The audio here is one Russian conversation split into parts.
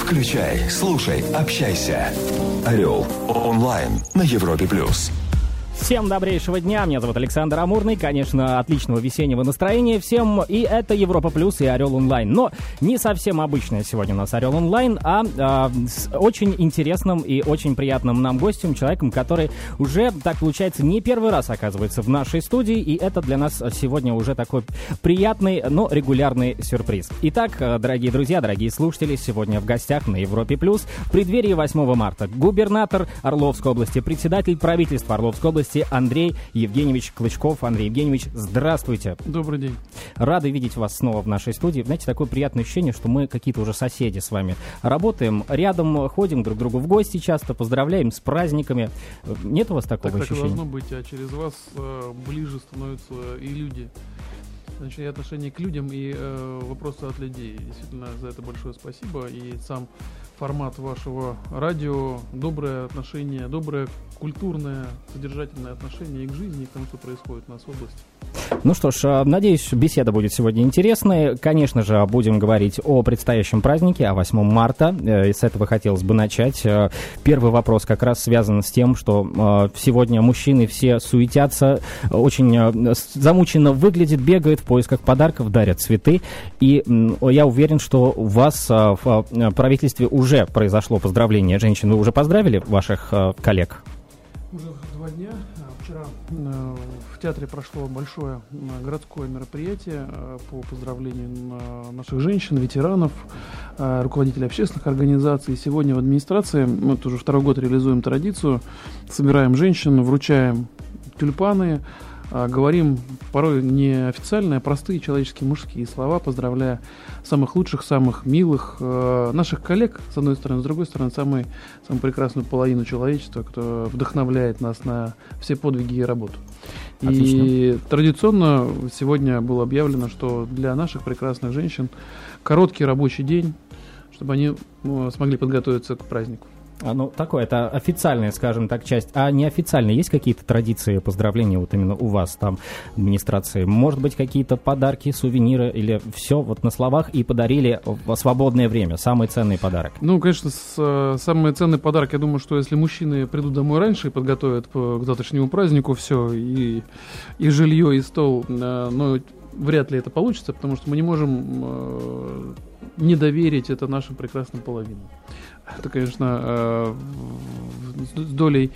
Включай, слушай, общайся. Орел. Онлайн на Европе+. Всем добрейшего дня, меня зовут Александр Амурный, конечно, отличного весеннего настроения всем, и это Европа Плюс и Орел Онлайн. Но не совсем обычная сегодня у нас Орел Онлайн, а с очень интересным и очень приятным нам гостем, человеком, который уже, так получается, не первый раз оказывается в нашей студии, и это для нас сегодня уже такой приятный, но регулярный сюрприз. Итак, дорогие друзья, дорогие слушатели, сегодня в гостях на Европе Плюс в преддверии 8 марта губернатор Орловской области, председатель правительства Орловской области Андрей Евгеньевич Клычков. Андрей Евгеньевич, здравствуйте. Добрый день. Рады видеть вас снова в нашей студии. Знаете, такое приятное ощущение, что мы какие-то уже соседи с вами. Работаем рядом, ходим друг к другу в гости часто, поздравляем с праздниками. Нет у вас такого ощущения? Так должно быть, а через вас ближе становятся и люди. Значит, и отношение к людям, и вопросы от людей. Действительно, за это большое спасибо. И сам формат вашего радио, доброе отношение, доброе культурное, содержательное отношение и к жизни, и к тому, что происходит у нас в области. Ну что ж, надеюсь, беседа будет сегодня интересной. Конечно же, будем говорить о предстоящем празднике, о 8 марта. И с этого хотелось бы начать. Первый вопрос как раз связан с тем, что сегодня мужчины все суетятся, очень замученно выглядят, бегают в поисках подарков, дарят цветы. И я уверен, что у вас в правительстве уже произошло поздравление женщин. Вы уже поздравили ваших коллег? Уже 2 дня. Вчера в театре прошло большое городское мероприятие по поздравлению наших женщин, ветеранов, руководителей общественных организаций. Сегодня в администрации, мы уже 2-й год реализуем традицию, собираем женщин, вручаем тюльпаны, говорим порой не официальные, а простые человеческие мужские слова, поздравляя самых лучших, самых милых наших коллег, с одной стороны, с другой стороны, самую прекрасную половину человечества, кто вдохновляет нас на все подвиги и работу. Отлично. И традиционно сегодня было объявлено, что для наших прекрасных женщин короткий рабочий день, чтобы они смогли подготовиться к празднику. Ну, такое, это официальная, скажем так, часть. А неофициальные есть какие-то традиции поздравления вот именно у вас там, в администрации? Может быть, какие-то подарки, сувениры или все вот на словах и подарили в свободное время? Самый ценный подарок. Ну, конечно, самый ценный подарок, я думаю, что если мужчины придут домой раньше и подготовят к завтрашнему празднику все, и жилье, и стол, но вряд ли это получится, потому что мы не можем не доверить это нашим прекрасным половинам. Это, конечно, с долей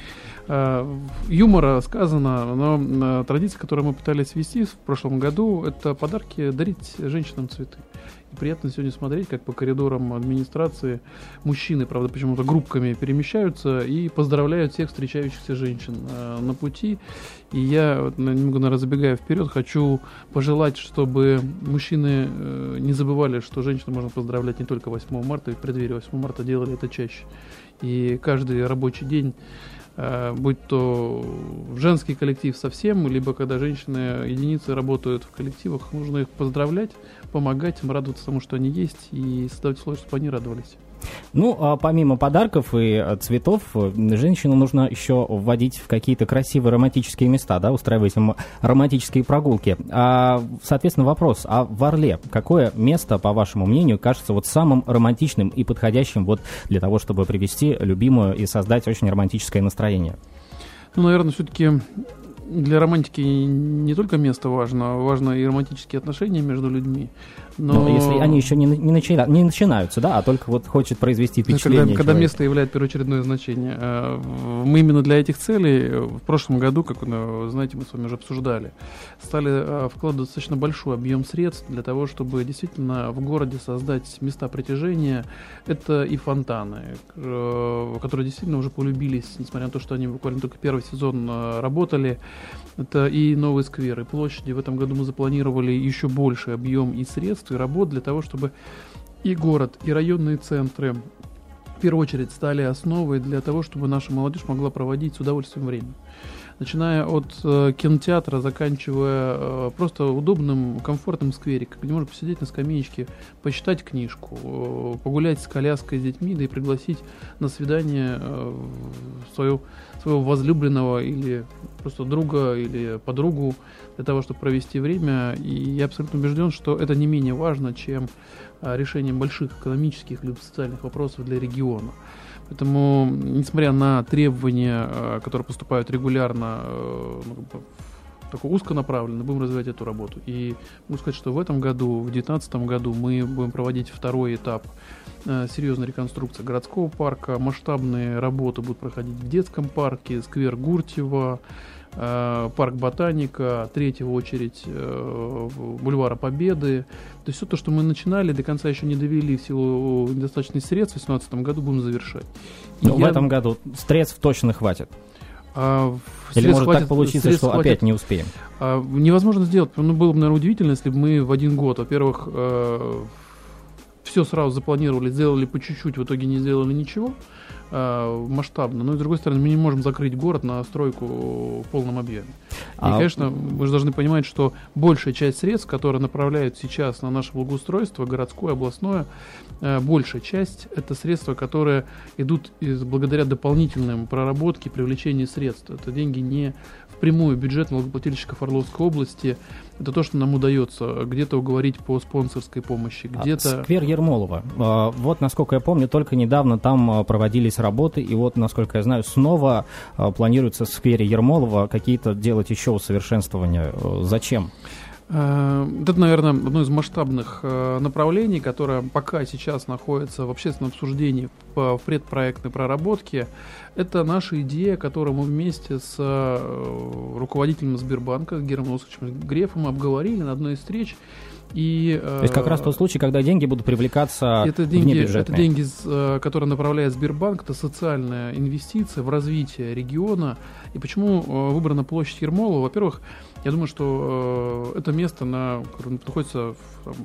юмора сказано, но традиция, которую мы пытались ввести в прошлом году, это подарки дарить женщинам цветы. И приятно сегодня смотреть, как по коридорам администрации мужчины, правда, почему-то группками перемещаются и поздравляют всех встречающихся женщин на пути. И я, немного, наверное, забегая вперед, хочу пожелать, чтобы мужчины не забывали, что женщину можно поздравлять не только 8 марта, и в преддверии 8 марта делали это чаще. И каждый рабочий день, будь то женский коллектив совсем, либо когда женщины, единицы работают в коллективах, нужно их поздравлять, помогать им, радоваться тому, что они есть, и создавать условия, чтобы они радовались. Ну, а помимо подарков и цветов, женщину нужно еще вводить в какие-то красивые романтические места, да, устраивать им романтические прогулки. Соответственно, вопрос, а в Орле какое место, по вашему мнению, кажется вот самым романтичным и подходящим вот для того, чтобы привести любимую и создать очень романтическое настроение? Ну, наверное, все-таки для романтики не только место важно и романтические отношения между людьми. Но если они еще не начинаются, да, а только вот хочет произвести впечатление. Когда место являет первоочередное значение. Мы именно для этих целей в прошлом году, как вы знаете, мы с вами уже обсуждали, стали вкладывать достаточно большой объем средств для того, чтобы действительно в городе создать места притяжения. Это и фонтаны, которые действительно уже полюбились, несмотря на то, что они буквально только первый сезон работали. Это и новые скверы, площади. В этом году мы запланировали еще больший объем и средств, и работ для того, чтобы и город, и районные центры в первую очередь стали основой для того, чтобы наша молодежь могла проводить с удовольствием время. Начиная от кинотеатра, заканчивая просто удобным, комфортным сквериком, где можно посидеть на скамеечке, почитать книжку, погулять с коляской, с детьми, да и пригласить на свидание своего возлюбленного или просто друга или подругу для того, чтобы провести время. И я абсолютно убежден, что это не менее важно, чем решением больших экономических либо социальных вопросов для региона. Поэтому, несмотря на требования, которые поступают регулярно, такой узконаправленно, будем развивать эту работу. И могу сказать, что в этом году, в 2019 году, мы будем проводить второй этап серьезной реконструкции городского парка. Масштабные работы будут проходить в детском парке, сквер Гуртьева, парк Ботаника, третья очередь бульвара Победы. То есть все то, что мы начинали, до конца еще не довели в силу недостаточных средств, в 2018 году будем завершать. Но в этом году средств точно хватит. Или может так получиться, что хватит, опять не успеем? Невозможно сделать. Было бы, наверное, удивительно, если бы мы в один год, во-первых, все сразу запланировали, сделали по чуть-чуть, в итоге не сделали ничего масштабно. Но, с другой стороны, мы не можем закрыть город на стройку в полном объеме. И, конечно, мы же должны понимать, что большая часть средств, которые направляют сейчас на наше благоустройство, городское, областное, большая часть — это средства, которые идут благодаря дополнительным проработке, привлечению средств. Это деньги не впрямую бюджет налогоплательщиков Орловской области. Это то, что нам удается где-то уговорить по спонсорской помощи, где-то... Сквер Ермолова. Вот, насколько я помню, только недавно там проводились работы, и вот, насколько я знаю, снова планируется в сквере Ермолова какие-то делать еще усовершенствования. Зачем? Это, наверное, одно из масштабных направлений, которое пока сейчас находится в общественном обсуждении в предпроектной проработке. Это наша идея, которую мы вместе с руководителем Сбербанка Германом Оскаровичем Грефом обговорили на одной из встреч. То есть как раз тот случай, когда деньги будут привлекаться внебюджетные. Это деньги, которые направляет Сбербанк, это социальная инвестиция в развитие региона. И почему выбрана площадь Ермолова? Во-первых, я думаю, что это место находится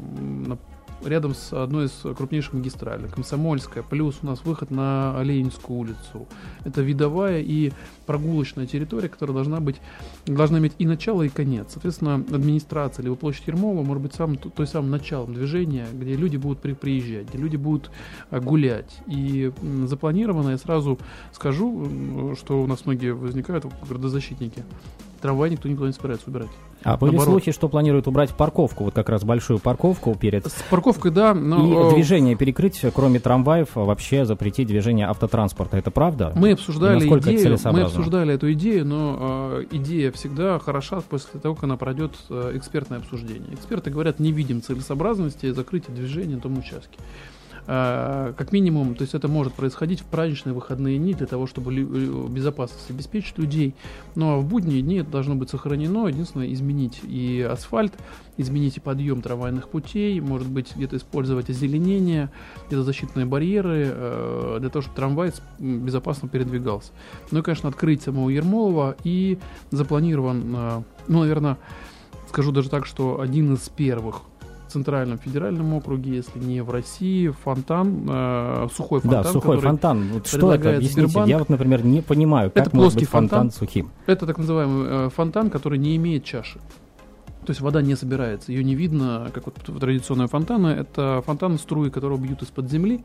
рядом с одной из крупнейших магистралей, Комсомольская, плюс у нас выход на Ленинскую улицу. Это видовая и прогулочная территория, которая должна иметь и начало, и конец. Соответственно, администрация, либо площадь Ермолова может быть самым началом движения, где люди будут приезжать, где люди будут гулять. И запланировано, я сразу скажу, что у нас многие возникают градозащитники. Трамвай никто никуда не собирается убирать. Были слухи, что планируют убрать парковку, вот как раз большую парковку перед... С парковкой, да, но... И движение перекрыть, кроме трамваев, вообще запретить движение автотранспорта. Это правда? Мы обсуждали эту идею, но идея всегда хороша после того, как она пройдет экспертное обсуждение. Эксперты говорят, не видим целесообразности закрытия движения на том участке. Как минимум, то есть это может происходить в праздничные выходные дни для того, чтобы безопасность обеспечить людей. Ну а в будние дни это должно быть сохранено. Единственное, изменить и асфальт, изменить и подъем трамвайных путей, может быть, где-то использовать озеленение, где-то защитные барьеры, для того, чтобы трамвай безопасно передвигался. Ну и, конечно, открыть самого Ермолова, и запланирован, наверное, скажу даже так, что один из первых в Центральном федеральном округе, если не в России, сухой фонтан. Да, сухой фонтан. Вот что это? Объясните. Сбербанк. Я вот, например, не понимаю, как это может быть фонтан сухим. Это так называемый фонтан, который не имеет чаши. То есть вода не собирается, ее не видно, как вот традиционные фонтаны. Это фонтаны струи, которые бьют из-под земли.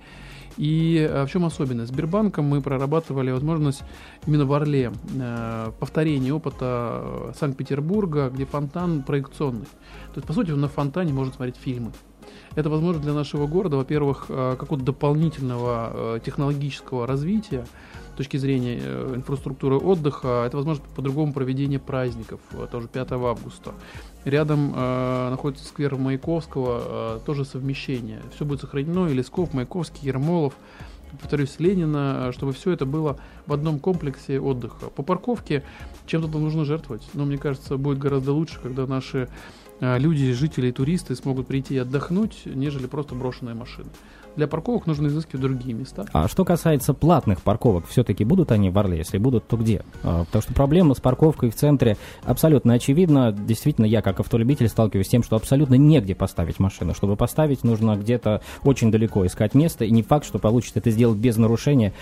И в чем особенность? Сбербанком мы прорабатывали возможность именно в Орле повторения опыта Санкт-Петербурга, где фонтан проекционный. То есть, по сути, на фонтане можно смотреть фильмы. Это возможно для нашего города, во-первых, какого-то дополнительного технологического развития с точки зрения инфраструктуры отдыха. Это возможно по-другому проведение праздников, тоже 5 августа. Рядом находится сквер Маяковского, тоже совмещение. Все будет сохранено, и Лесков, Маяковский, Ермолов, повторюсь, Ленина, чтобы все это было в одном комплексе отдыха. По парковке чем-то нужно жертвовать, но мне кажется, будет гораздо лучше, когда наши люди, жители, туристы смогут прийти и отдохнуть, нежели просто брошенные машины. Для парковок нужно изыскивать другие места. А что касается платных парковок, все-таки будут они в Орле? Если будут, то где? Потому что проблема с парковкой в центре абсолютно очевидна. Действительно, я как автолюбитель сталкиваюсь с тем, что абсолютно негде поставить машину. Чтобы поставить, нужно где-то очень далеко искать место, и не факт, что получится это сделать без нарушения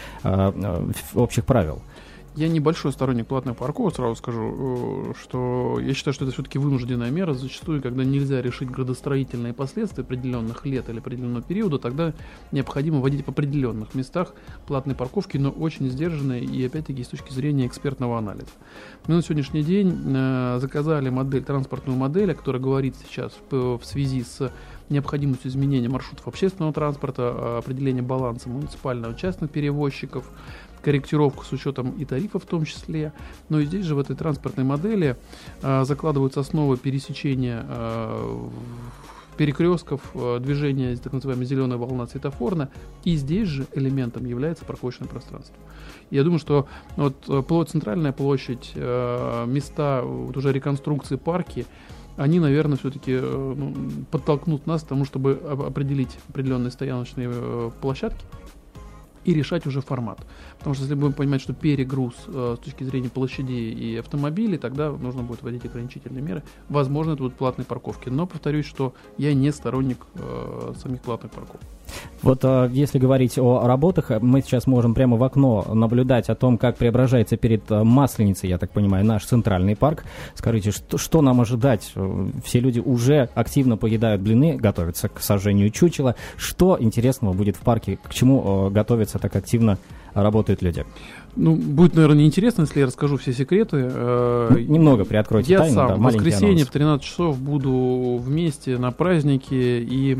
общих правил. Я небольшой сторонник платных парковок, сразу скажу, что я считаю, что это все-таки вынужденная мера. Зачастую, когда нельзя решить градостроительные последствия определенных лет или определенного периода, тогда необходимо вводить в определенных местах платные парковки, но очень сдержанные и, опять-таки, с точки зрения экспертного анализа. Мы на сегодняшний день заказали транспортную модель, о которой говорит сейчас в связи с необходимость изменения маршрутов общественного транспорта, определения баланса муниципального и частных перевозчиков, корректировку с учетом и тарифов в том числе. Но и здесь же в этой транспортной модели закладываются основы пересечения перекрестков, движения, так называемая зеленая волна светофорная, и здесь же элементом является парковочное пространство. Я думаю, что центральная площадь, места уже реконструкции, парки, они, наверное, все-таки подтолкнут нас к тому, чтобы определить определенные стояночные площадки и решать уже формат. Потому что если будем понимать, что перегруз с точки зрения площадей и автомобилей, тогда нужно будет вводить ограничительные меры. Возможно, это будут платные парковки. Но повторюсь, что я не сторонник самих платных парковок. Вот если говорить о работах, мы сейчас можем прямо в окно наблюдать о том, как преображается перед Масленицей, я так понимаю, наш центральный парк. Скажите, что нам ожидать? Все люди уже активно поедают блины, готовятся к сожжению чучела. Что интересного будет в парке? К чему готовятся так активно работают люди? Будет, наверное, неинтересно, если я расскажу все секреты. Немного приоткройте тайну. Я сам в воскресенье анонс. в 13 часов буду вместе на празднике и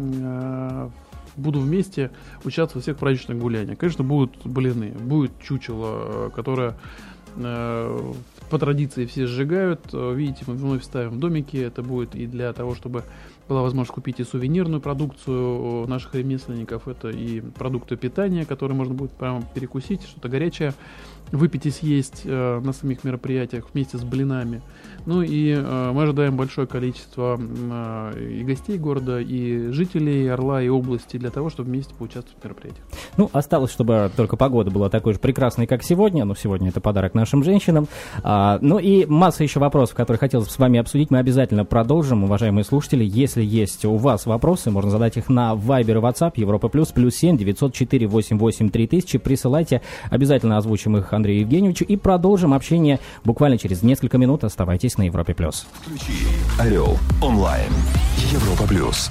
буду вместе участвовать во всех праздничных гуляниях. Конечно, будут блины, будет чучело, которое по традиции все сжигают. Видите, мы вновь ставим в домики. Это будет и для того, чтобы была возможность купить и сувенирную продукцию наших ремесленников. Это и продукты питания, которые можно будет прямо перекусить, что-то горячее выпить и съесть на самих мероприятиях вместе с блинами. Мы ожидаем большое количество и гостей города, и жителей Орла и области для того, чтобы вместе поучаствовать в мероприятиях. Осталось, чтобы только погода была такой же прекрасной, как сегодня. Но сегодня это подарок нашим женщинам. И масса еще вопросов, которые хотелось с вами обсудить, мы обязательно продолжим, уважаемые слушатели. Если есть у вас вопросы, можно задать их на Viber и WhatsApp Европа Плюс, +7 904 88 3000. Присылайте, обязательно озвучим их Андрею Евгеньевичу и продолжим общение буквально через несколько минут. Оставайтесь на Европе Плюс. Включи Орел онлайн. Европа Плюс.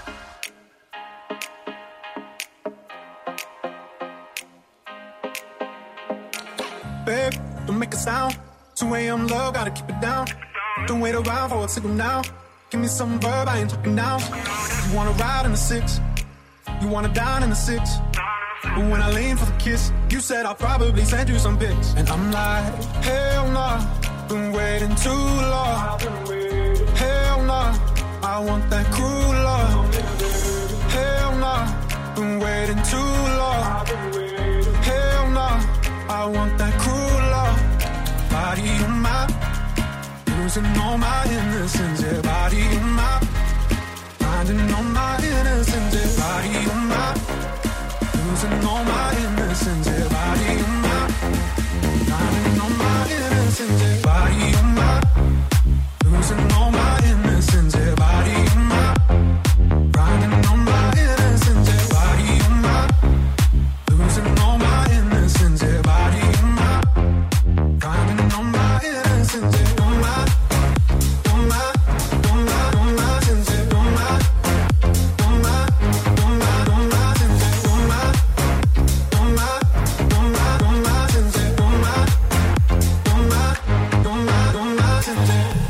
Babe, don't make a sound. 2 a.m. love, gotta keep it down. Don't wait around for a signal now. Give me some verb, I ain't talking now. You wanna ride in the 6, you wanna dine in the 6. But when I lean for the kiss, you said I'll probably send you some pics. And I'm like, hell nah, been waiting too long. Hell nah, I want that cruel love. Hell nah, been waiting too long. Hell nah, I want that cruel love. Body on my, losing all my innocence. Yeah, body on my, finding all my innocence. Yeah, body on my, losing all my innocence. Yeah, body on my, finding all my innocence. Yeah, body on my, losing all my innocence. Yeah, body on my, finding all my innocence. Yeah, body on my, losing all my innocence. Yeah, body on my, finding all my innocence. Yeah, on my, on my, on my, on my sense. Yeah, on my, on my, on my, on my sense. Yeah, on my, on my, on my, on my sense. Yeah, on my, on my, on my, on my sense.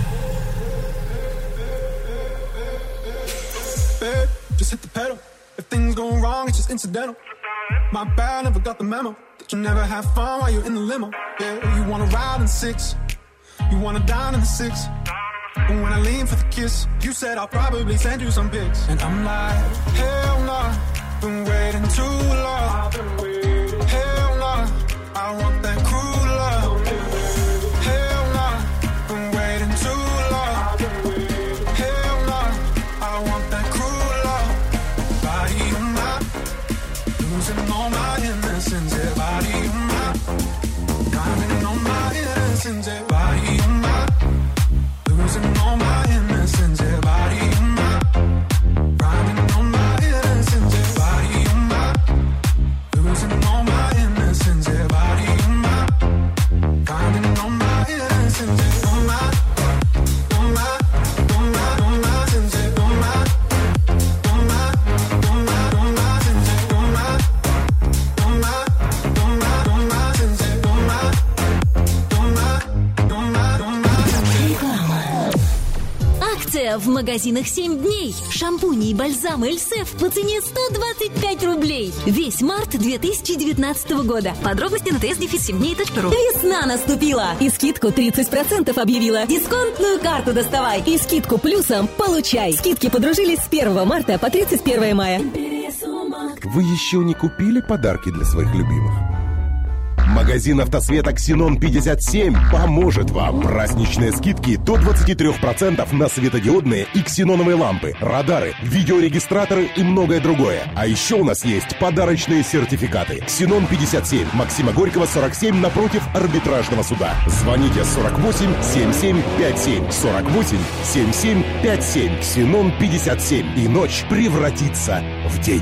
Babe, just hit the pedal. If things go wrong, it's just incidental. My bad, never got the memo that you never have fun while you're in the limo. Yeah, you wanna ride in 6, you wanna dine in the 6. And when I lean for the kiss, you said I'll probably send you some pics. And I'm like, hell nah, been waiting too long. Hell nah, I want that cruel love. Hell nah, been waiting too long. Hell nah, I want that cruel love. Body on my, losing all my innocence. Yeah, body on my, diamond on my innocence. Yeah, body on my, losing all my innocence. Yeah, body on my, rhyming on my innocence. Yeah, body on my, losing all my innocence. Yeah, body on my, rhyming on my innocence. Yeah, on my, on my, on my, on my sense. Yeah, on my, on my, on my, on my sense. Yeah, on my, on my, on my, on my sense. Yeah, on my, on my, on my, on my sense. Акція скидка в магазинах 7 дней. Шампуни и бальзамы Эльсев по цене 125 рублей. Весь март 2019 года. Подробности на ts-7dней.ру. Весна наступила. И скидку 30% объявила. Дисконтную карту доставай. И скидку плюсом получай. Скидки подружились с 1 марта по 31 мая. Вы еще не купили подарки для своих любимых? Магазин автосвета «Ксенон 57» поможет вам. Праздничные скидки до 23% на светодиодные и ксеноновые лампы, радары, видеорегистраторы и многое другое. А еще у нас есть подарочные сертификаты. «Ксенон 57», Максима Горького, 47, напротив Арбитражного суда. Звоните 48 77 57 48 77 57. «Ксенон 57». И ночь превратится в день.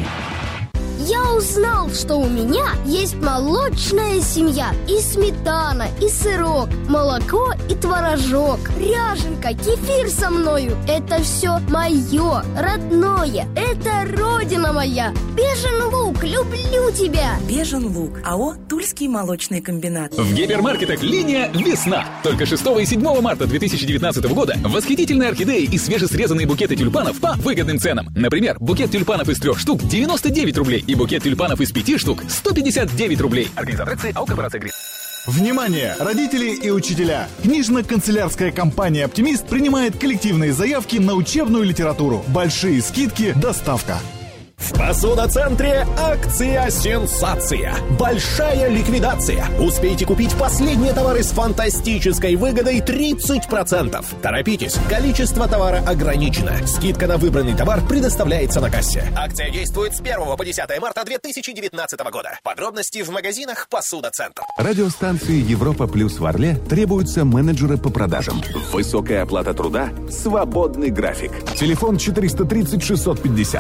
Я узнал, что у меня есть молочная семья. И сметана, и сырок, молоко и творожок, ряженка, кефир со мною. Это все мое, родное. Это родина моя. Бежин Луг, люблю тебя. Бежин Луг. АО «Тульский молочный комбинат». В гипермаркетах линия «Весна». Только 6 и 7 марта 2019 года восхитительные орхидеи и свежесрезанные букеты тюльпанов по выгодным ценам. Например, букет тюльпанов из 3 штук 99 рублей и букет тюльпанов из 5 штук 159 рублей. Организатор акции АО «Корпорация Грин». Внимание, родители и учителя! Книжно-канцелярская компания «Оптимист» принимает коллективные заявки на учебную литературу. Большие скидки, доставка. В Посудоцентре акция «Сенсация». Большая ликвидация. Успейте купить последние товары с фантастической выгодой 30%. Торопитесь, количество товара ограничено. Скидка на выбранный товар предоставляется на кассе. Акция действует с 1 по 10 марта 2019 года. Подробности в магазинах «Посудоцентр». Радиостанции «Европа Плюс» в Орле требуются менеджеры по продажам. Высокая оплата труда, свободный график. Телефон 430 650.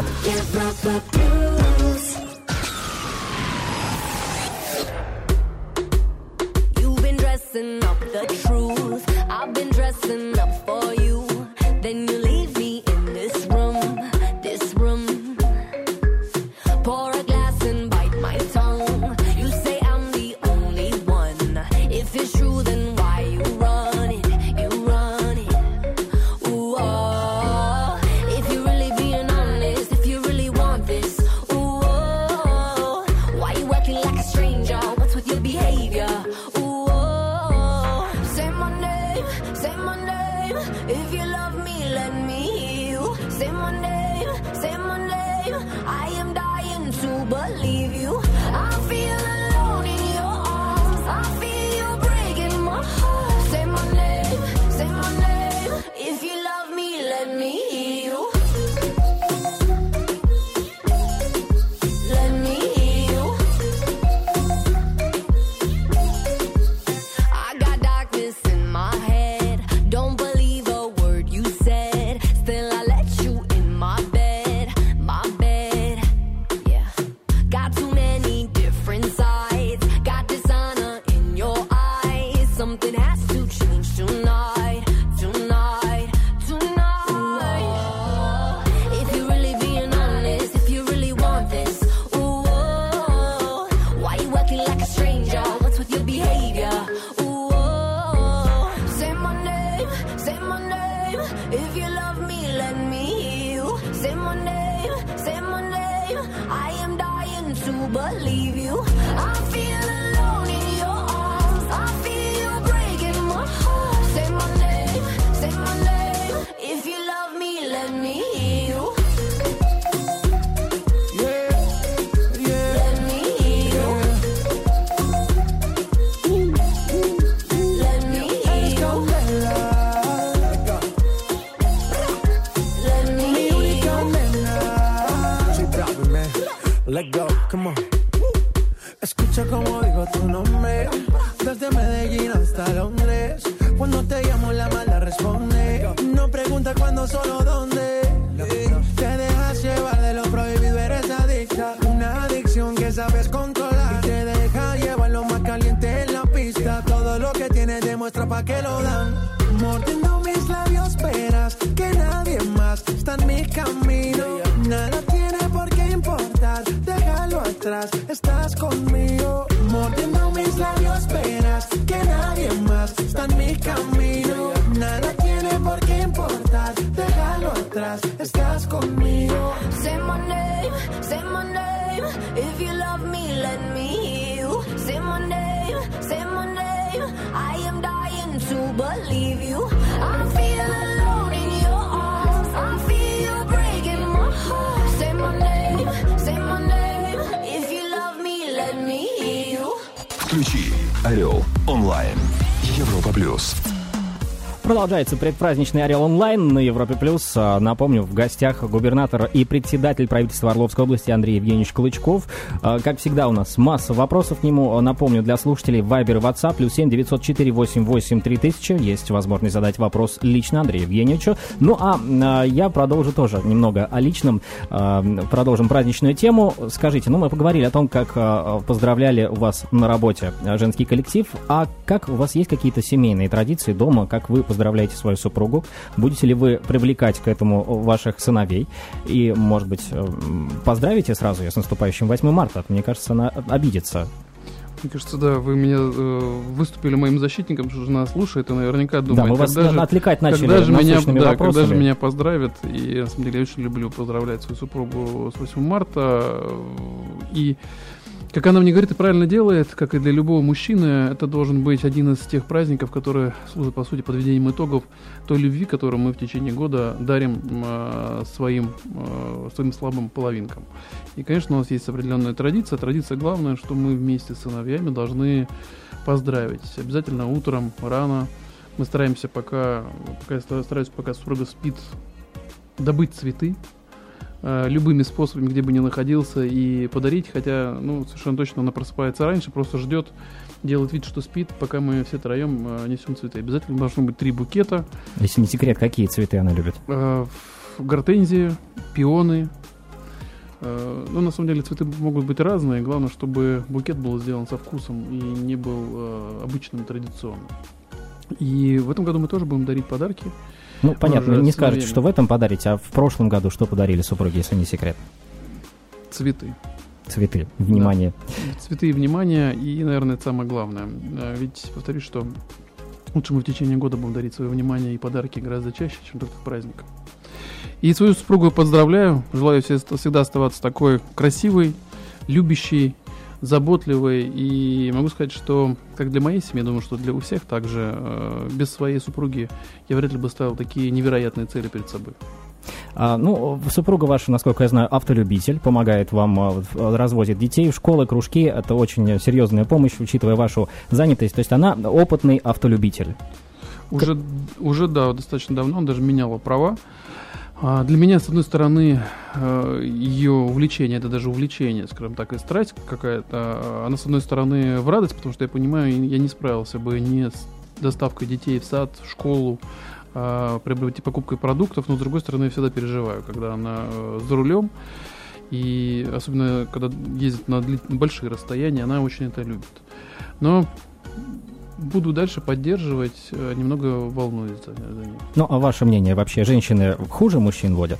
You've been dressing up the truth. I've been dressing up for you. Then you leave me in this room, this room. Pour a glass and bite my tongue. You say I'm the only one. If it's true, then why you run it? You run it. Ooh, oh. If you're really being honest, if you really want this. Like a stranger, what's with your behavior? Ooh, oh. Say my name, if you love me, let me hear you. Say my name, I am dying to believe you. I feel alone in your arms, I feel you breaking my heart. Say my name, if you love me, let me hear you. Let me hear you. In my head, don't believe a word you said. Still I let you in my bed, yeah. Got too many different sides, got dishonor in your eyes. Something has to change tonight. Ooh, if you're really being honest, if you really want this, ooh, why you acting like a stranger? What's with your behavior? If you love me, let me hear you. Say my name, I am dying to believe you. I feel alone in your arms, I feel you breaking my heart. Say my name, if you love me, let me hear you. Let me hear you. Let me hear you. Let go, come on. Escucha como digo tu nombre. Desde Medellín hasta Londres. Cuando te llamo la mala responde. No pregunta cuándo, solo dónde. Te dejas llevar de lo prohibido, eres adicta. Una adicción que sabes controlar. Y te deja llevar lo más caliente en la pista. Todo lo que tienes demuestra pa' que lo dan. Mordiendo mis labios, verás que nadie más está en mi camino. Nada tiene por qué importar, déjalo atrás, estás conmigo. Mordiendo mis labios, verás que nadie más está en mi camino. Nada tiene por qué importar, déjalo say my name. I am dying to believe you. I feel alone in your arms. I feel you breaking my heart. Say my name, say my name. If you love me, let me hear you. Включи Орел онлайн. Европа плюс. Продолжается предпраздничный «Орел онлайн» на Европе+. Напомню, в гостях губернатор и председатель правительства Орловской области Андрей Евгеньевич Клычков. Как всегда, у нас масса вопросов к нему. Напомню, для слушателей Viber и WhatsApp +7 904 88 3000. Есть возможность задать вопрос лично Андрею Евгеньевичу. Ну, а я продолжу тоже немного о личном. Продолжим праздничную тему. Скажите, мы поговорили о том, как поздравляли у вас на работе женский коллектив. А как у вас есть какие-то семейные традиции дома, как вы поздравляете свою супругу? Будете ли вы привлекать к этому ваших сыновей? И, может быть, поздравите сразу с наступающим 8 марта? Мне кажется, она обидится. Мне кажется, да, вы меня выступили моим защитником, что жена слушает и наверняка думает... Да, мы вас отвлекать начали насущными вопросами. Когда же меня поздравят, и на самом деле я очень люблю поздравлять свою супругу с 8 марта, и... Как она мне говорит и правильно делает, как и для любого мужчины, это должен быть один из тех праздников, которые служат, по сути, подведением итогов той любви, которую мы в течение года дарим своим слабым половинкам. И, конечно, у нас есть определенная традиция. Традиция главная, что мы вместе с сыновьями должны поздравить. Обязательно утром, рано. Мы стараемся, пока супруга спит, добыть цветы любыми способами, где бы ни находился, и подарить, хотя, совершенно точно она просыпается раньше, просто ждет, делает вид, что спит, пока мы все троем несем цветы. Обязательно должно быть 3 букета. Если не секрет, какие цветы она любит? Гортензии, пионы. На самом деле цветы могут быть разные, главное, чтобы букет был сделан со вкусом и не был обычным, традиционным. И в этом году мы тоже будем дарить подарки. Понятно, не скажете, что в этом подарите, а в прошлом году что подарили супруги, если не секрет? Цветы. Цветы, внимание. Да. Цветы и внимание, и, наверное, это самое главное. Ведь, повторюсь, что лучше мы в течение года будем дарить свое внимание и подарки гораздо чаще, чем только в праздник. И свою супругу поздравляю, желаю всегда оставаться такой красивой, любящей, заботливой, и могу сказать, что как для моей семьи, думаю, что для у всех также, без своей супруги я вряд ли бы ставил такие невероятные цели перед собой. Супруга ваша, насколько я знаю, автолюбитель, помогает вам, развозит детей в школы, кружки, это очень серьезная помощь, учитывая вашу занятость, то есть она опытный автолюбитель. Уже да, достаточно давно, он даже меняла права. Для меня, с одной стороны, ее увлечение, это даже увлечение, скажем так, и страсть какая-то, она, с одной стороны, в радость, потому что я понимаю, я не справился бы ни с доставкой детей в сад, в школу, покупкой продуктов, но, с другой стороны, я всегда переживаю, когда она за рулем, и особенно, когда ездит на большие расстояния, она очень это любит. Но буду дальше поддерживать, немного волнуюсь за ней. А ваше мнение, вообще женщины хуже мужчин водят?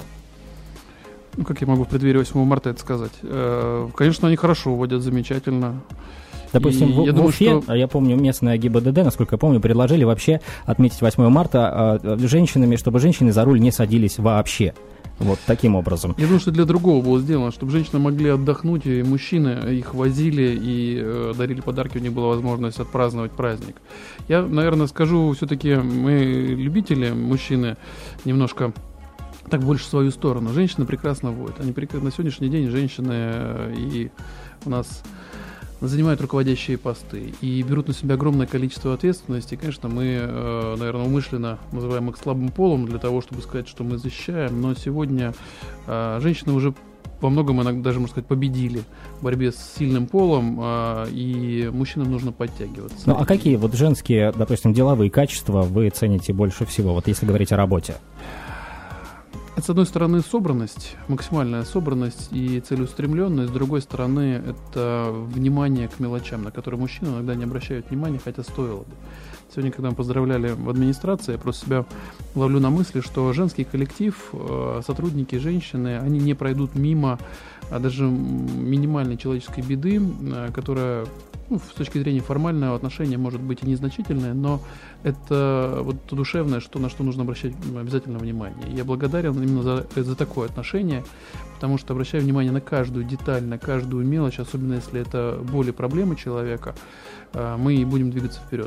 Как я могу в преддверии 8 марта это сказать? Конечно, они хорошо водят, замечательно. Допустим, в Уфе, я помню, местное ГИБДД, насколько я помню, предложили вообще отметить 8 марта женщинами, чтобы женщины за руль не садились вообще. Вот таким образом. Я думаю, что для другого было сделано, чтобы женщины могли отдохнуть, и мужчины их возили и дарили подарки, у них была возможность отпраздновать праздник. Я, наверное, скажу, все-таки мы любители, мужчины, немножко так больше в свою сторону. Женщины прекрасно водят. На сегодняшний день женщины и у нас занимают руководящие посты и берут на себя огромное количество ответственности. И, конечно, мы, наверное, умышленно называем их слабым полом для того, чтобы сказать, что мы защищаем. Но сегодня женщины уже во многом иногда даже, можно сказать, победили в борьбе с сильным полом, и мужчинам нужно подтягиваться. А какие вот женские, допустим, деловые качества вы цените больше всего, вот если говорить о работе? Это, с одной стороны, собранность, максимальная собранность и целеустремленность, с другой стороны, это внимание к мелочам, на которые мужчины иногда не обращают внимания, хотя стоило бы. Сегодня, когда мы поздравляли в администрации, я просто себя ловлю на мысли, что женский коллектив, сотрудники, женщины, они не пройдут мимо даже минимальной человеческой беды, которая с точки зрения формального отношения может быть и незначительное, но это вот то душевное, на что нужно обращать обязательно внимание. Я благодарен именно за такое отношение, потому что обращаю внимание на каждую деталь, на каждую мелочь, особенно если это боль и проблемы человека, мы и будем двигаться вперед.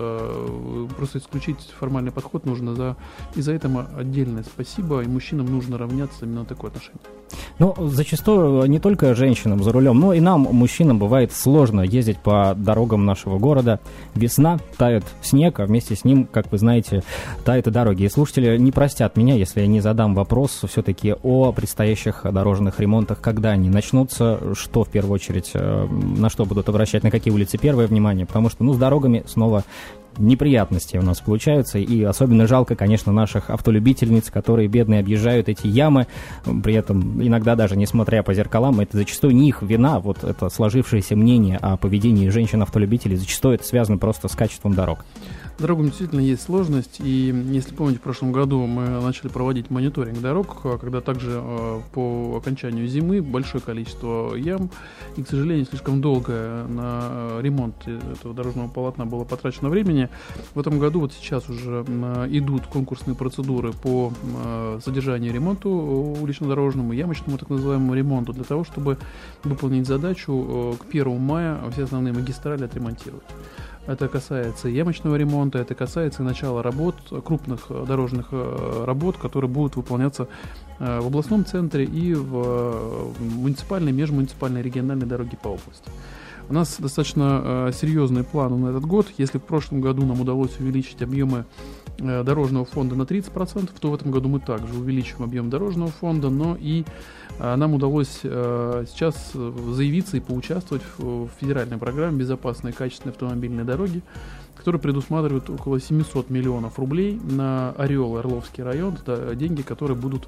Просто исключить формальный подход нужно, и за это отдельное спасибо, и мужчинам нужно равняться именно на такое отношение. Ну, зачастую не только женщинам за рулем, но и нам, мужчинам, бывает сложно ездить по дорогам нашего города. Весна, тает снег, а вместе с ним, как вы знаете, тают и дороги. И слушатели не простят меня, если я не задам вопрос все-таки о предстоящих дорожных ремонтах, когда они начнутся, что в первую очередь, на что будут обращать, на какие улицы первое внимание, потому что, с дорогами снова неприятности у нас получаются, и особенно жалко, конечно, наших автолюбительниц, которые, бедные, объезжают эти ямы, при этом иногда даже не смотря по зеркалам, это зачастую не их вина, вот это сложившееся мнение о поведении женщин-автолюбителей, зачастую это связано просто с качеством дорог. Дорогам действительно есть сложность, и если помните, в прошлом году мы начали проводить мониторинг дорог, когда также по окончанию зимы большое количество ям, и, к сожалению, слишком долго на ремонт этого дорожного полотна было потрачено времени. В этом году вот сейчас уже идут конкурсные процедуры по содержанию и ремонту улично-дорожному, ямочному так называемому ремонту, для того, чтобы выполнить задачу к 1 мая все основные магистрали отремонтировать. Это касается ямочного ремонта, это касается начала работ, крупных дорожных работ, которые будут выполняться в областном центре и в муниципальной, межмуниципальной, региональной дороге по области. У нас достаточно серьезные планы на этот год. Если в прошлом году нам удалось увеличить объемы дорожного фонда на 30%, то в этом году мы также увеличим объем дорожного фонда, но и нам удалось сейчас заявиться и поучаствовать в федеральной программе «Безопасные и качественные автомобильные дороги», которая предусматривает около 700 миллионов рублей на Орел и Орловский район. Это деньги, которые будут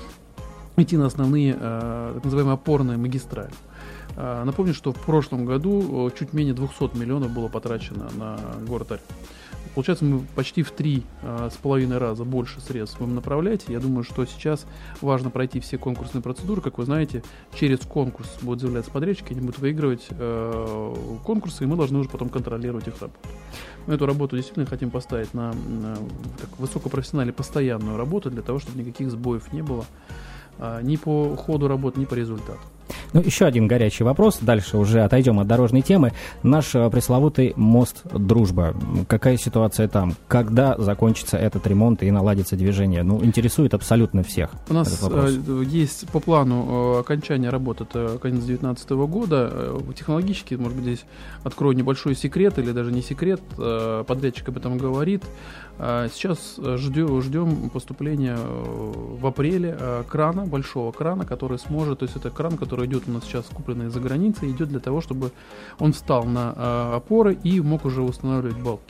идти на основные, так называемые, опорные магистрали. Напомню, что в прошлом году чуть менее 200 миллионов было потрачено на город Орел. Получается, мы почти в 3,5 раза больше средств будем направлять. Я думаю, что сейчас важно пройти все конкурсные процедуры. Как вы знаете, через конкурс будут заявляться подрядчики, они будут выигрывать конкурсы, и мы должны уже потом контролировать их работу. Мы эту работу действительно хотим поставить на высокопрофессиональную постоянную работу, для того, чтобы никаких сбоев не было ни по ходу работы, ни по результату. Еще один горячий вопрос. Дальше уже отойдем от дорожной темы. Наш пресловутый мост «Дружба». Какая ситуация там? Когда закончится этот ремонт и наладится движение? Интересует абсолютно всех. У нас есть по плану окончания работы, это конец 2019 года. Технологически, может быть, здесь открою небольшой секрет, или даже не секрет, подрядчик об этом говорит. Сейчас ждем поступления в апреле крана, большого крана, который сможет, то есть это кран, который идет у нас сейчас купленный за границей, идет для того, чтобы он встал на опоры и мог уже устанавливать балки.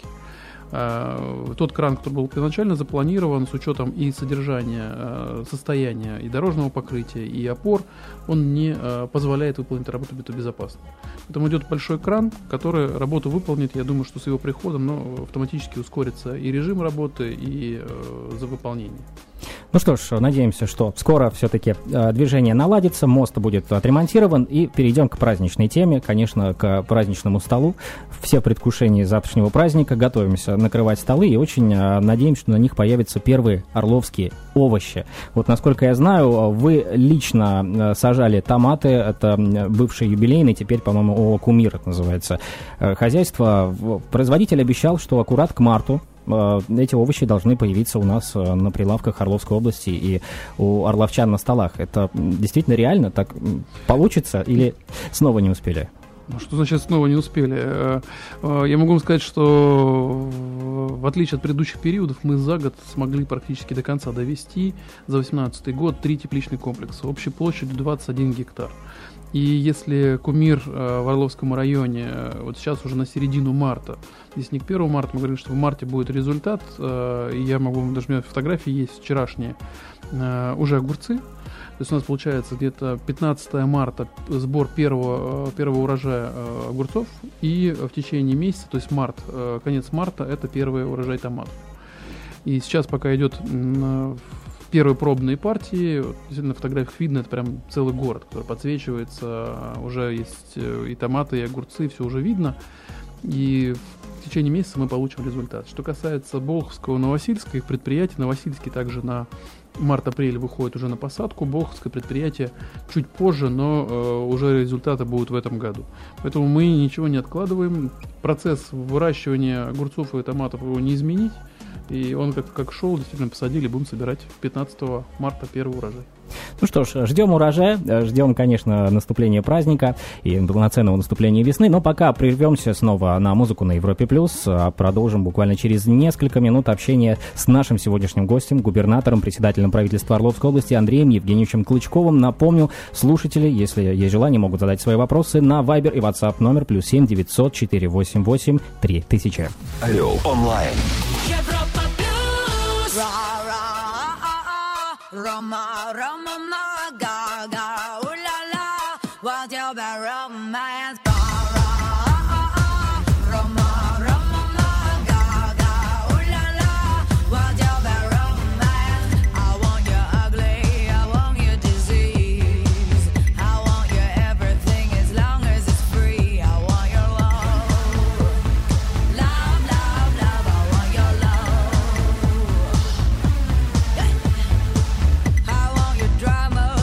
Тот кран, который был первоначально запланирован с учетом и содержания, состояния и дорожного покрытия, и опор, он не позволяет выполнить работу безопасно. Поэтому идет большой кран, который работу выполнит. Я думаю, что с его приходом автоматически ускорится и режим работы, и за выполнение. Ну что ж, надеемся, что скоро все-таки движение наладится, мост будет отремонтирован, и перейдем к праздничной теме, конечно, к праздничному столу. Все в предвкушении завтрашнего праздника, готовимся накрывать столы и очень надеемся, что на них появятся первые орловские овощи. Вот, насколько я знаю, вы лично сажали томаты, это бывший юбилейный, теперь, по-моему, ООО «Кумир» называется хозяйство. Производитель обещал, что аккурат к марту эти овощи должны появиться у нас на прилавках Орловской области и у орловчан на столах. Это действительно реально так получится или снова не успели? Что значит снова не успели? Я могу вам сказать, что в отличие от предыдущих периодов, мы за год смогли практически до конца довести за 2018 год 3 тепличных комплекса общей площадью 21 гектар. И если «Кумир» в Орловском районе вот сейчас уже на середину марта, здесь не к 1 марта, мы говорим, что в марте будет результат, и я могу, даже у меня фотографии есть вчерашние, уже огурцы. То есть у нас получается где-то 15 марта сбор первого урожая огурцов, и в течение месяца, то есть март, конец марта, это первый урожай томатов. И сейчас пока идет первые пробные партии. Действительно, на фотографиях видно, это прям целый город, который подсвечивается. Уже есть и томаты, и огурцы, все уже видно. И в течение месяца мы получим результат. Что касается Болховского, Новосильска, их предприятий, Новосильский также на март-апрель выходит уже на посадку, Болховское предприятие чуть позже, но уже результаты будут в этом году. Поэтому мы ничего не откладываем. Процесс выращивания огурцов и томатов его не изменить. И он как шел, действительно посадили, будем собирать 15 марта первый урожай. Ну что ж, ждем урожая, ждем, конечно, наступления праздника и полноценного наступления весны, но пока прервемся снова на музыку на Европе+, продолжим буквально через несколько минут общение с нашим сегодняшним гостем, губернатором, председателем правительства Орловской области Андреем Евгеньевичем Клычковым. Напомню, слушатели, если есть желание, могут задать свои вопросы на Viber и WhatsApp номер +7 900 488 3000. Орел онлайн. Roma, Roma, ma, ga, ga, ooh la la, what's your bad romance? Roma, Roma, ma, ga, ga, ooh la la, what's your bad romance? I want you ugly, I want you disease, I want you everything as long as it's free. I want your love, love, love, love, I want your love. Drama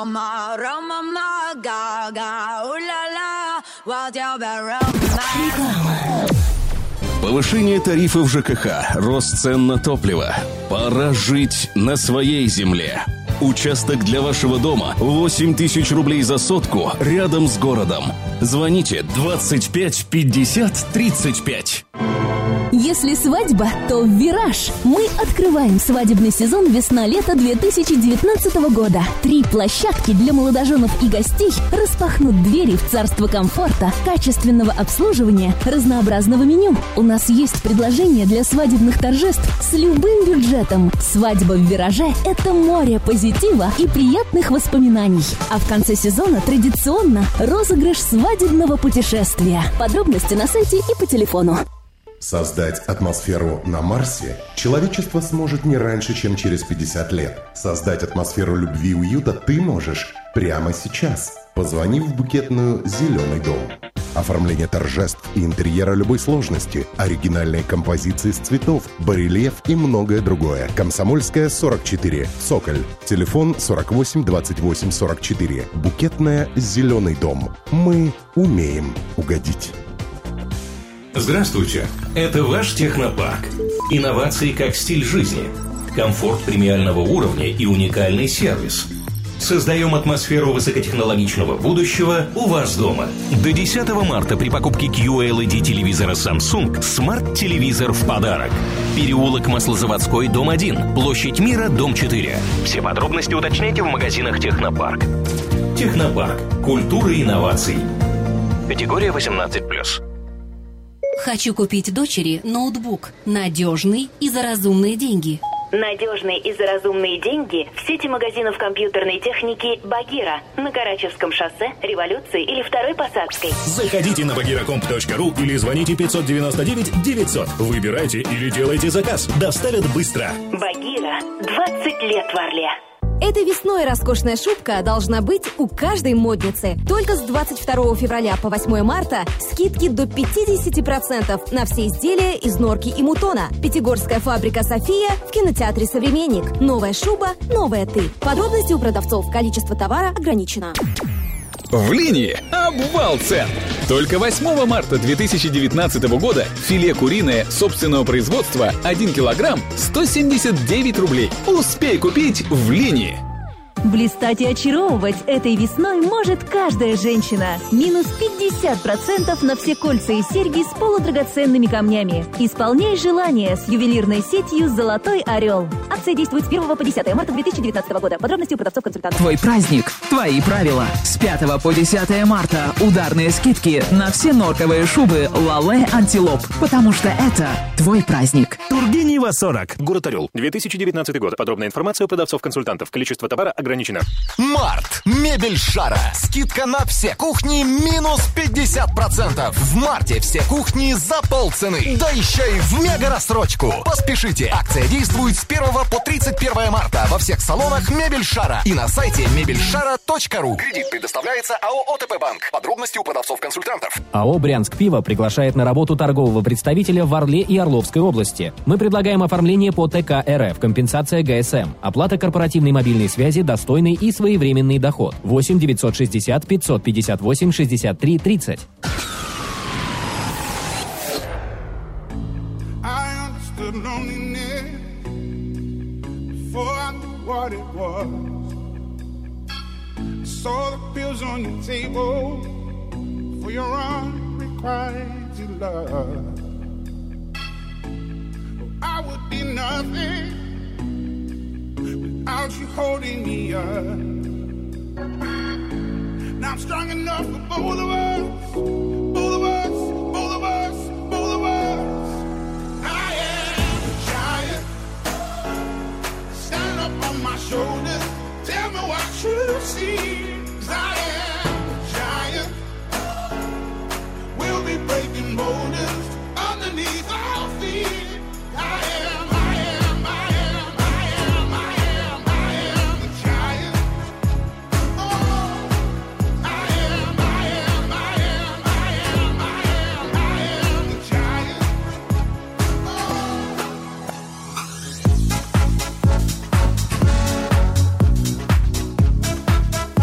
Roma, Roma, Gaga, ooh la la, what you be Roma. Повышение тарифов ЖКХ, рост цен на топливо. Пора жить на своей земле. Участок для вашего дома 8 тысяч рублей за сотку рядом с городом. Звоните 25 50 35. Если свадьба, то «Вираж». Мы открываем свадебный сезон весна-лето 2019 года. 3 площадки для молодоженов и гостей распахнут двери в царство комфорта, качественного обслуживания, разнообразного меню. У нас есть предложения для свадебных торжеств с любым бюджетом. Свадьба в «Вираже» — это море позитива и приятных воспоминаний. А в конце сезона традиционно розыгрыш свадебного путешествия. Подробности на сайте и по телефону. Создать атмосферу на Марсе человечество сможет не раньше, чем через 50 лет. Создать атмосферу любви и уюта ты можешь прямо сейчас. Позвони в букетную «Зеленый дом». Оформление торжеств и интерьера любой сложности, оригинальные композиции с цветов, барельеф и многое другое. Комсомольская, 44, Соколь. Телефон 48 28 44. Букетная «Зеленый дом». Мы умеем угодить. Здравствуйте, это ваш технопарк. Инновации как стиль жизни, комфорт премиального уровня и уникальный сервис. Создаем атмосферу высокотехнологичного будущего у вас дома. До 10 марта при покупке QLED-телевизора Samsung смарт-телевизор в подарок. Переулок Маслозаводской, дом 1, площадь Мира, дом 4. Все подробности уточняйте в магазинах Технопарк. Технопарк. Культура и инноваций. Категория 18+. Хочу купить дочери ноутбук. Надежный и за разумные деньги. Надежные и за разумные деньги в сети магазинов компьютерной техники «Багира» на Карачевском шоссе, Революции или Второй Посадской. Заходите на bagiracomp.ru или звоните 599 900. Выбирайте или делайте заказ. Доставят быстро. «Багира» 20 лет в Орле. Этой весной роскошная шубка должна быть у каждой модницы. Только с 22 февраля по 8 марта скидки до 50% на все изделия из норки и мутона. Пятигорская фабрика «София» в кинотеатре «Современник». Новая шуба, новая ты. Подробности у продавцов. Количество товара ограничено. В линии обвал цен. Только 8 марта 2019 года филе куриное собственного производства 1 килограмм 179 рублей. Успей купить в линии. Блистать и очаровывать этой весной может каждая женщина. Минус 50% на все кольца и серьги с полудрагоценными камнями. Исполняй желание с ювелирной сетью «Золотой орел». Акция действует с 1 по 10 марта 2019 года. Подробности у продавцов-консультантов. Твой праздник, твои правила. С 5 по 10 марта ударные скидки на все норковые шубы «Лале Антилоп». Потому что это твой праздник. Тургенева 40. Город Орел. 2019 год. Подробная информация у продавцов-консультантов. Количество товара ограничено. Март. Мебель Шара. Скидка на все кухни минус 50%. В марте все кухни за полцены. Да еще и в мега-рассрочку. Поспешите. Акция действует с 1 по 31 марта во всех салонах Мебель Шара и на сайте мебельшара.ру. Кредит предоставляется АО ОТП Банк. Подробности у продавцов-консультантов. АО «Брянск Пиво» приглашает на работу торгового представителя в Орле и Орловской области. Мы предлагаем оформление по ТК РФ, компенсация ГСМ, оплата корпоративной мобильной связи, достойный и своевременный доход. 8 960 558 63 30. I understood loneliness before I knew what it was. I saw the pills on your table for your unrequited love. I would be nothing without you holding me up. Now I'm strong enough for both of us, both of us, both of us, both of us. I am a giant. Stand up on my shoulders. Tell me what you see. 'Cause I am a giant. We'll be breaking boulders underneath our feet. I am, I am, I am, I am, I am, I am the giant. Oh, I am, I am, I am, I am, I am, I am the giant. Oh.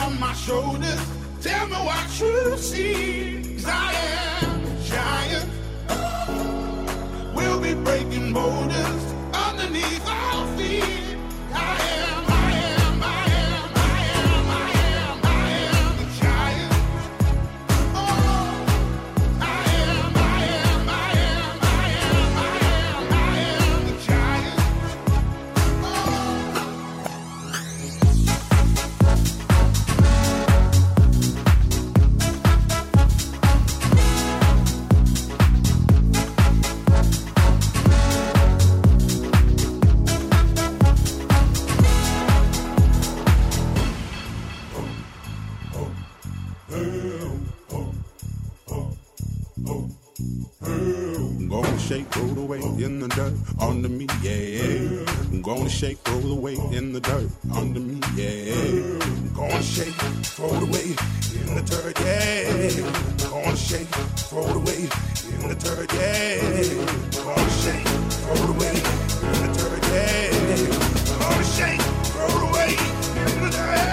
on my shoulders. Tell me what you see. 'Cause I am a giant. We'll be breaking boulders underneath our feet. I am the giant. Oh, I am the giant. Gonna shake, roll away in the dirt under me, yeah. Gonna shake, roll away in the dirt under me, yeah. Gonna shake, throw it away in the dirt, yeah. Gonna shake, throw it away in the dirt, yeah. Gonna shake, throw it away in the dirt, yeah. Gonna shake, throw it away in the dirt.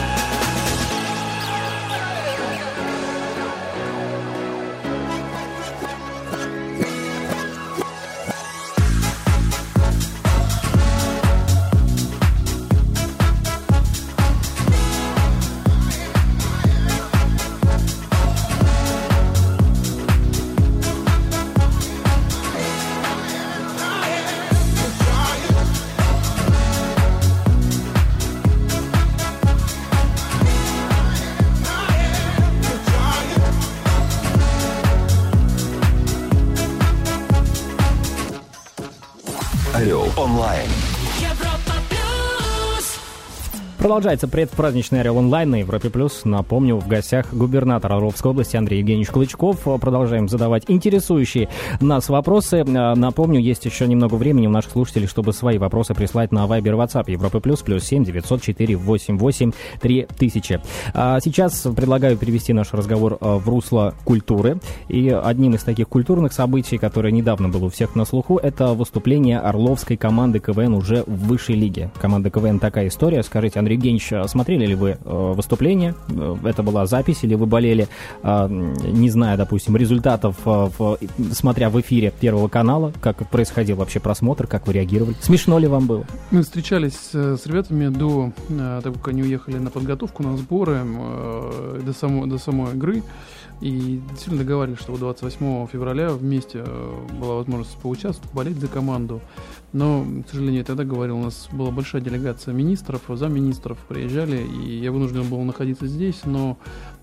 Орел онлайн. Продолжается предпраздничный Орел онлайн на Европе Плюс. Напомню, в гостях губернатор Орловской области Андрей Евгеньевич Клычков. Продолжаем задавать интересующие нас вопросы. Напомню, есть еще немного времени у наших слушателей, чтобы свои вопросы прислать на Viber WhatsApp Европы Плюс +7 904 88 3000. Сейчас предлагаю перевести наш разговор в русло культуры. И одним из таких культурных событий, которое недавно было у всех на слуху, это выступление орловской команды КВН уже в высшей лиге. Команда КВН «Такая история». Скажите, Андрей Евгеньевич, смотрели ли вы выступление? Это была запись или вы болели, не зная, допустим, результатов, смотря в эфире Первого канала? Как происходил вообще просмотр? Как вы реагировали? Смешно ли вам было? Мы встречались с ребятами до того, как они уехали на подготовку, на сборы, до самой игры. И действительно договаривались, что 28 февраля вместе была возможность поучаствовать, болеть за команду. Но, к сожалению, я тогда говорил, у нас была большая делегация министров, замминистров приезжали, и я вынужден был находиться здесь, но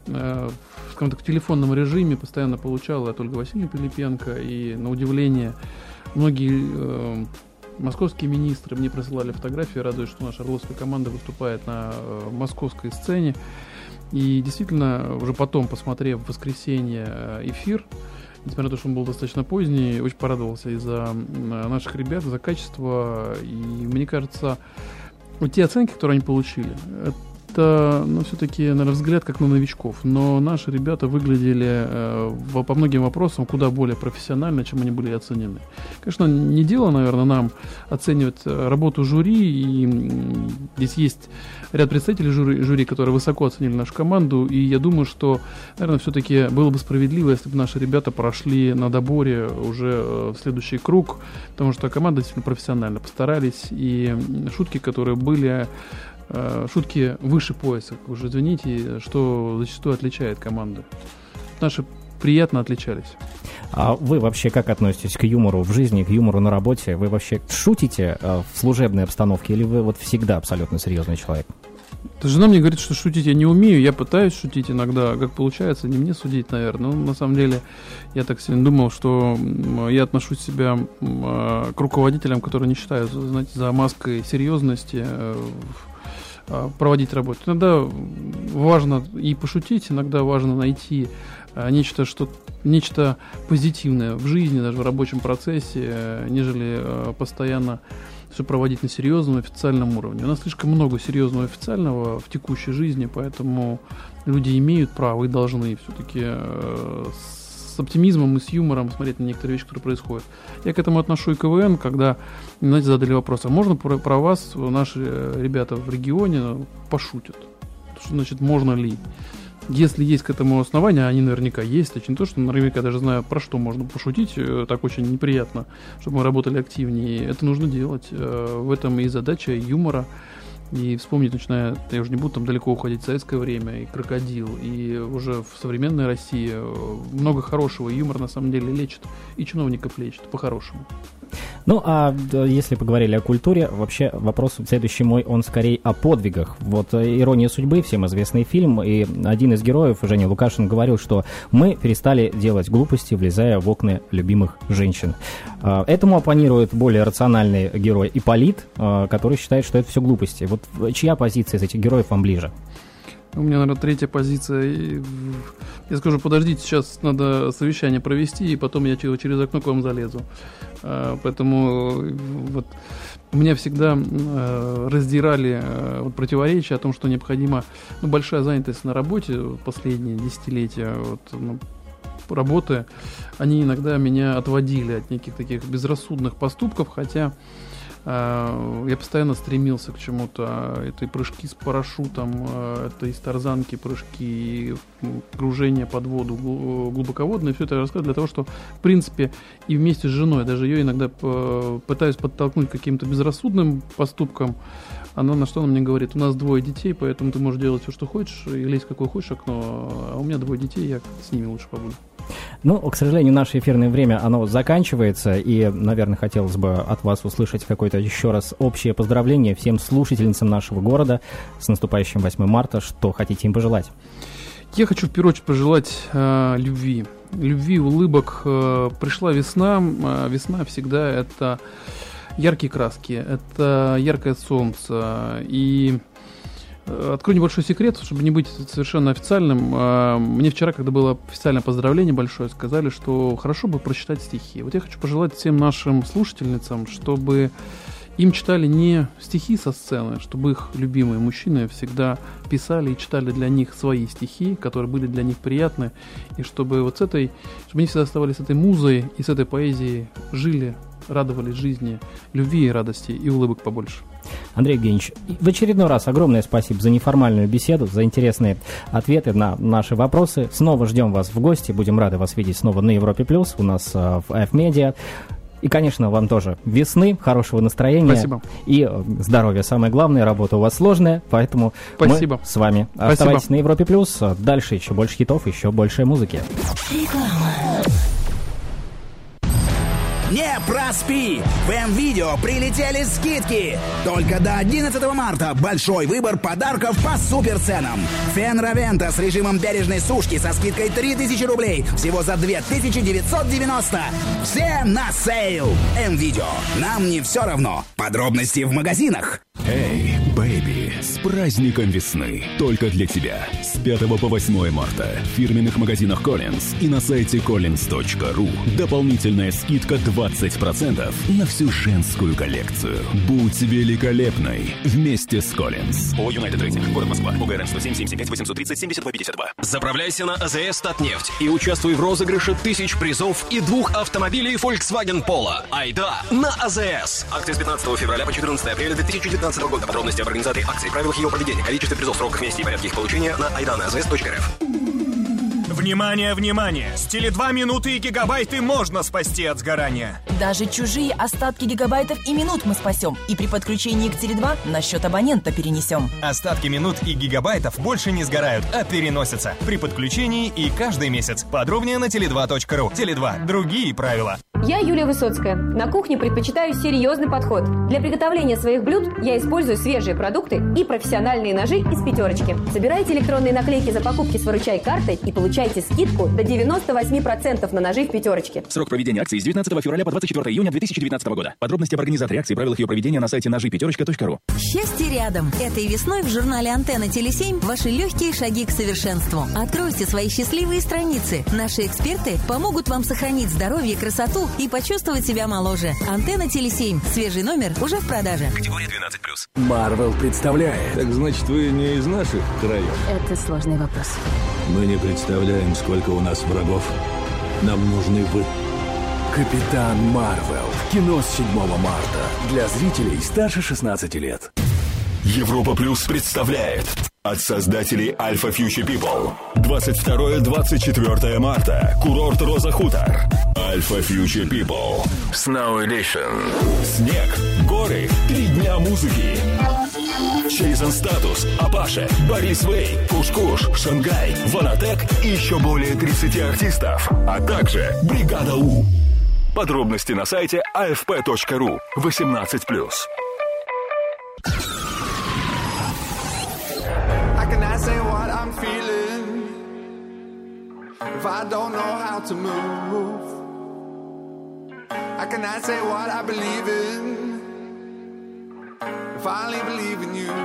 скажем так, в телефонном режиме постоянно получал от Ольги Васильевны Пилипенко, и на удивление многие московские министры мне присылали фотографии, радуясь, что наша орловская команда выступает на московской сцене. И действительно, уже потом, посмотрев в воскресенье эфир, несмотря на то, что он был достаточно поздний, очень порадовался из-за наших ребят, за качество. И мне кажется, вот те оценки, которые они получили, это, все-таки, наверное, взгляд как на новичков. Но наши ребята выглядели по многим вопросам куда более профессионально, чем они были оценены. Конечно, не дело, наверное, нам оценивать работу жюри. И здесь есть ряд представителей жюри, которые высоко оценили нашу команду. И я думаю, что, наверное, все-таки было бы справедливо, если бы наши ребята прошли на доборе уже в следующий круг. Потому что команда действительно профессионально постарались. И шутки, которые были... шутки выше пояса, уже извините, что зачастую отличает команды. Наши приятно отличались. А вы вообще как относитесь к юмору в жизни, к юмору на работе? Вы вообще шутите в служебной обстановке или вы вот всегда абсолютно серьезный человек? Жена мне говорит, что шутить я не умею, я пытаюсь шутить иногда, как получается, не мне судить, наверное. Но на самом деле я так сильно думал, что я отношусь себя к руководителям, которые не считают, знаете, за маской серьезности проводить работу. Иногда важно и пошутить, иногда важно найти нечто позитивное в жизни, даже в рабочем процессе, нежели постоянно все проводить на серьезном официальном уровне. У нас слишком много серьезного официального в текущей жизни, поэтому люди имеют право и должны все-таки с оптимизмом и с юмором смотреть на некоторые вещи, которые происходят. Я к этому отношу и КВН, когда, знаете, задали вопрос, а можно про вас наши ребята в регионе пошутят? что значит можно ли. Если есть к этому основания, они наверняка есть, очень то, что наверняка даже знаю, про что можно пошутить, так очень неприятно, чтобы мы работали активнее. Это нужно делать. В этом и задача юмора. И вспомнить, начиная, я уже не буду там далеко уходить, в советское время, и «Крокодил», и уже в современной России много хорошего. Юмор на самом деле лечит, и чиновников лечит, по-хорошему. Ну, а если поговорили о культуре, вообще вопрос следующий мой, он скорее о подвигах. Вот «Ирония судьбы», всем известный фильм, и один из героев, Женя Лукашин, говорил, что мы перестали делать глупости, влезая в окна любимых женщин. Этому оппонирует более рациональный герой Ипполит, который считает, что это все глупости. Вот чья позиция из этих героев вам ближе? У меня, наверное, третья позиция. Я скажу, подождите, сейчас надо совещание провести, и потом я через окно к вам залезу. Поэтому вот меня всегда раздирали противоречия о том, что необходима большая занятость на работе последние десятилетия. Работы, они иногда меня отводили от неких таких безрассудных поступков, хотя я постоянно стремился к чему-то. Это и прыжки с парашютом, это и с тарзанки прыжки, и кружение под воду глубоководное. Все это я рассказываю для того, что, в принципе, и вместе с женой, даже ее иногда пытаюсь подтолкнуть к каким-то безрассудным поступкам. Она на что она мне говорит: у нас 2 детей, поэтому ты можешь делать все, что хочешь, и лезть в какое хочешь окно, а у меня 2 детей, я с ними лучше побуду. Ну, к сожалению, наше эфирное время, оно заканчивается, и, наверное, хотелось бы от вас услышать какое-то еще раз общее поздравление всем слушательницам нашего города с наступающим 8 марта. Что хотите им пожелать? Я хочу в первую очередь пожелать любви. Любви, улыбок. Пришла весна. Весна всегда это яркие краски, это яркое солнце. И открою небольшой секрет, чтобы не быть совершенно официальным. Мне вчера, когда было официальное поздравление большое, сказали, что хорошо бы прочитать стихи. Вот я хочу пожелать всем нашим слушательницам, чтобы им читали не стихи со сцены, чтобы их любимые мужчины всегда писали и читали для них свои стихи, которые были для них приятны, и чтобы чтобы они всегда оставались с этой музой и с этой поэзией, жили, радовались жизни, любви и радости, и улыбок побольше. Андрей Евгеньевич, в очередной раз огромное спасибо за неформальную беседу, за интересные ответы на наши вопросы. Снова ждем вас в гости, будем рады вас видеть снова на Европе+, у нас в F-Media. И, конечно, вам тоже весны, хорошего настроения. Спасибо. И здоровья. Самое главное, работа у вас сложная, поэтому спасибо. Мы с вами. Спасибо. Оставайтесь на Европе+. Дальше еще больше хитов, еще больше музыки. Не проспи! В М-Видео прилетели скидки! Только до 11 марта большой выбор подарков по суперценам. Фен Равента с режимом бережной сушки со скидкой 3000 рублей всего за 2990. Все на сейл! М-Видео. Нам не все равно. Подробности в магазинах. Эй, бэйби, с праздником весны! Только для тебя. С 5 по 8 марта в фирменных магазинах Collins и на сайте collins.ru дополнительная скидка 20% на всю женскую коллекцию. Будь великолепной вместе с Collins. О United Trading, город Москва, УГРН 107-75 830 7252. Заправляйся на АЗС «Татнефть» и участвуй в розыгрыше 1000 призов и 2 автомобилей Volkswagen Polo. Айда на АЗС! Акция с 15 февраля по 14 апреля 2019 года. Подробности об организации акции, правилах ее проведения, количестве призов, сроках, месте и порядке их получения на aidanazs.rf. Внимание, внимание! С Теле2 минуты и гигабайты можно спасти от сгорания. Даже чужие остатки гигабайтов и минут мы спасем. И при подключении к Теле2 на счет абонента перенесем. Остатки минут и гигабайтов больше не сгорают, а переносятся. При подключении и каждый месяц. Подробнее на tele2.ru. Теле2. Другие правила. Я Юлия Высоцкая. На кухне предпочитаю серьезный подход. Для приготовления своих блюд я использую свежие продукты и профессиональные ножи из «Пятерочки». Собирайте электронные наклейки за покупки с «Выручай картой» и получайте скидку до 98% на ножи в «Пятерочке». Срок проведения акции с 19 февраля по 24 июня 2019 года. Подробности об организации акции и правилах ее проведения на сайте ножи-пятерочка.ру. Счастье рядом. Этой весной в журнале «Антенна Теле7» ваши легкие шаги к совершенству. Откройте свои счастливые страницы. Наши эксперты помогут вам сохранить здоровье и красоту и почувствовать себя моложе. «Антенна Теле7». Свежий номер уже в продаже. Категория 12+. Marvel представляет. Так значит, вы не из наших краев? Это сложный вопрос. Мы не представляем, сколько у нас врагов. Нам нужны вы. Капитан Марвел. В кино с 7 марта. Для зрителей старше 16 лет. Европа Плюс представляет От создателей Alpha Future People. 22-24 марта. Курорт Роза Хутор. Alpha Future People. Snow Edition. Снег, горы, 3 дня музыки. Чейзен Статус, Апаше, Борис Вей, Куш-Куш, Шангай, Ванатек и еще более 30 артистов. А также Бригада У. Подробности на сайте afp.ru. 18+. How can I say what I'm feeling if I don't know how to move? How can I say what I believe in if I only believe in you?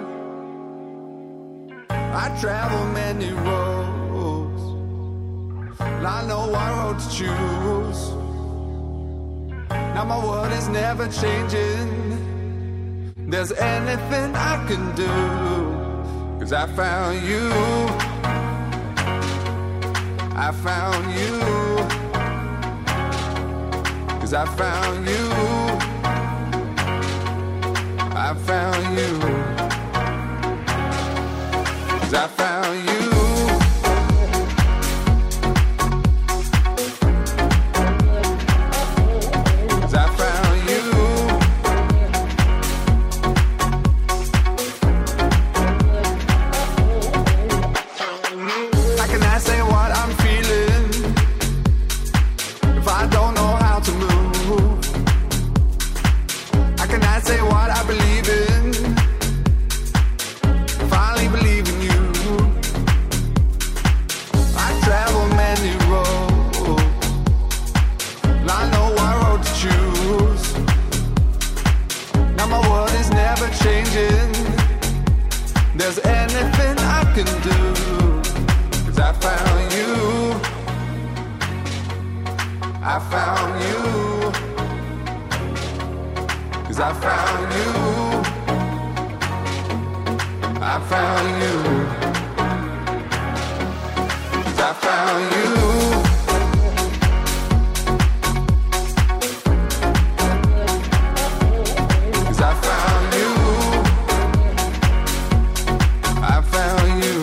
I travel many roads and I know what road to choose. Now my world is never changing. There's anything I can do, 'cause I found you. I found you. 'Cause I found you. I found you. 'Cause I found you. 'Cause I found you. How can I say what I'm feeling if I don't know how to move? How can I say what I believe in if I only believe in you? I travel many roads and I know what road to choose. Now my world is never changing. There's anything I can do, 'cause I found you. I found you. 'Cause I found you. I found you. 'Cause I found you. 'Cause I found you. I found you.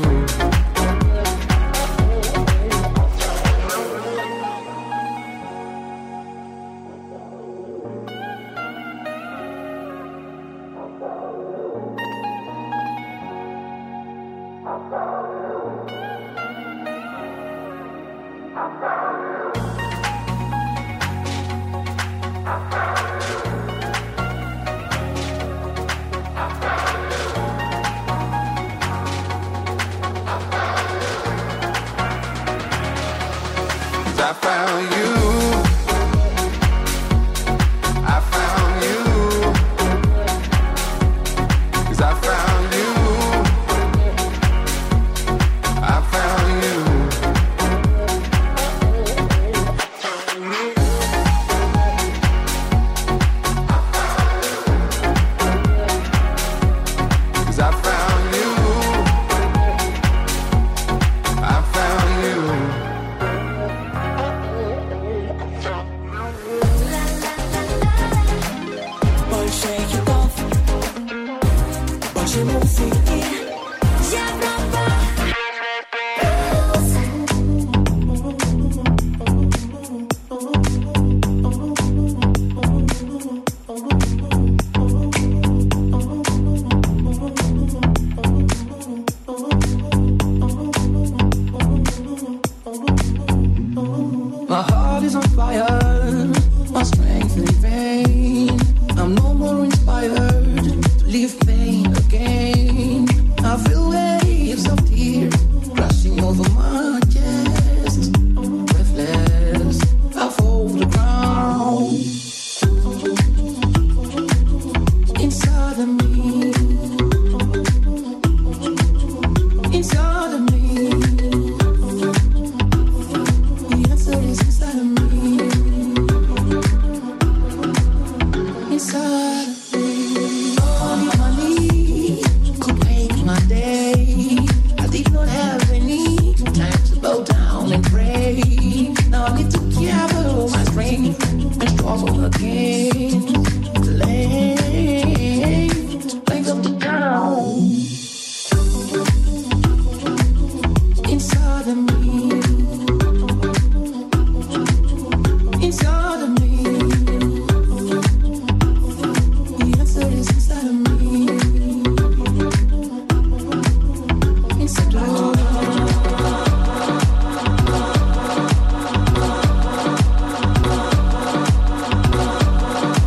I found you. I found you. 'Cause I found you. I found you. 'Cause I found you. I found you. Больше хитов, больше музыки.